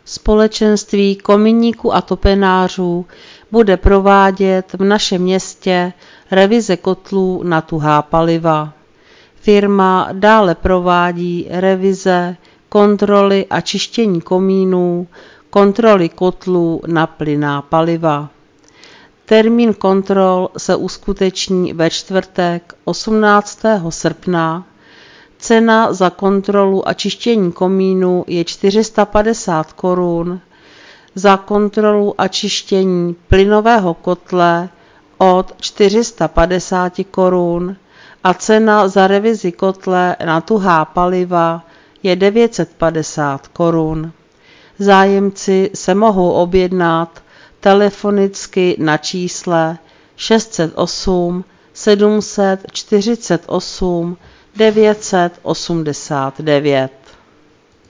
Společenství kominíků a topenářů bude provádět v našem městě revize kotlů na tuhá paliva. Firma dále provádí revize, kontroly a čištění komínů, kontroly kotlů na plynná paliva. Termín kontrol se uskuteční ve čtvrtek 18. srpna. Cena za kontrolu a čištění komínů je 450 korun, za kontrolu a čištění plynového kotle od 450 korun a cena za revizi kotle na tuhá paliva je 950 korun. Zájemci se mohou objednat telefonicky na čísle 608 748 989.